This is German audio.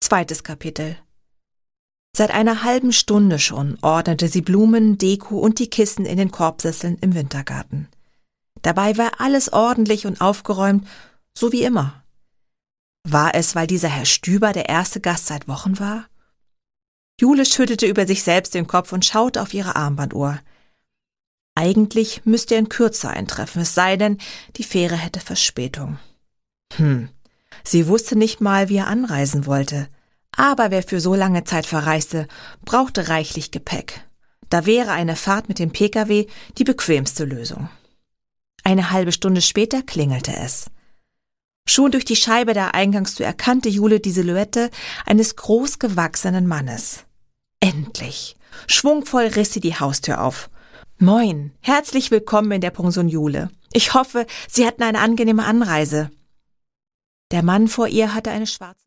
Zweites Kapitel. Seit einer halben Stunde schon ordnete sie Blumen, Deko und die Kissen in den Korbsesseln im Wintergarten. Dabei war alles ordentlich und aufgeräumt, so wie immer. War es, weil dieser Herr Stüber der erste Gast seit Wochen war? Jule schüttelte über sich selbst den Kopf und schaute auf ihre Armbanduhr. Eigentlich müsste er in Kürze eintreffen, es sei denn, die Fähre hätte Verspätung. Sie wusste nicht mal, wie er anreisen wollte. Aber wer für so lange Zeit verreiste, brauchte reichlich Gepäck. Da wäre eine Fahrt mit dem Pkw die bequemste Lösung. Eine halbe Stunde später klingelte es. Schon durch die Scheibe der Eingangstür erkannte Jule die Silhouette eines großgewachsenen Mannes. Endlich! Schwungvoll riss sie die Haustür auf. »Moin, herzlich willkommen in der Pension Jule. Ich hoffe, Sie hatten eine angenehme Anreise.« Der Mann vor ihr hatte eine schwarze